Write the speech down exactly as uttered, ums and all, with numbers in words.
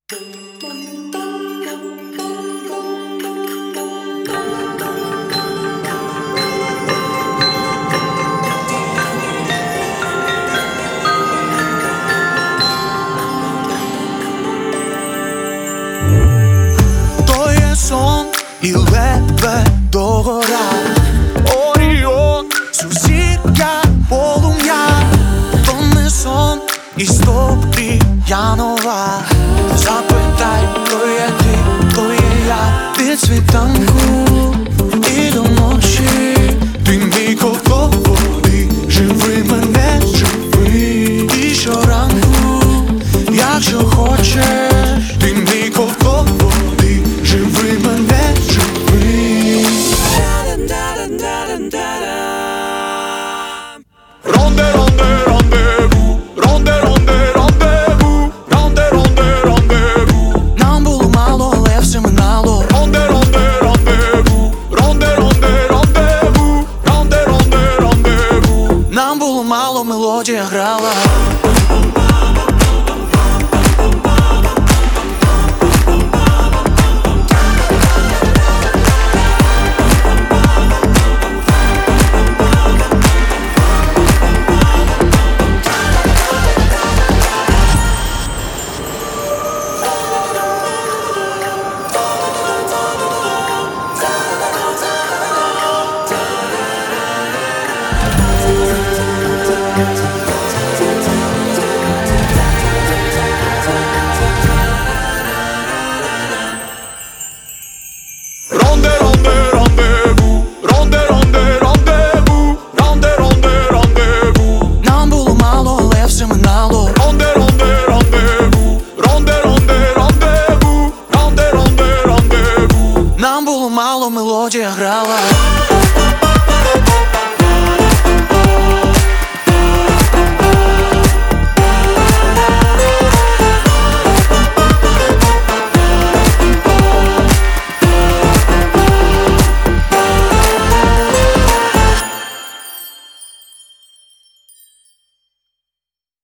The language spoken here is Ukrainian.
То є сон і ледве догора, Оріон, сусідка, полум'я. То не сон, історія нова. Запитай, то є ти, то є я. Від світанку і до ночі. Ти мій коловий, живи мене, живи. І щоранку, якщо хочеш. Ти мій коловий, живи мене, живи. Ронде, ронде, рандеву, ронде, ронде, рандеву, ронде, ронде, рандеву. Нам було мало, але все минало. Ронде, ронде, рандеву, ронде, ронде, рандеву, ронде, ронде, рандеву. Нам було мало, мелодія грала. Ронде, ронде, рандеву, ронде, ронде, рандеву, ронде, ронде, рандеву. Нам було мало, але все минало. Ронде, ронде, рандеву, ронде, ронде, рандеву, ронде, ронде, рандеву. Нам було мало, мелодія грала.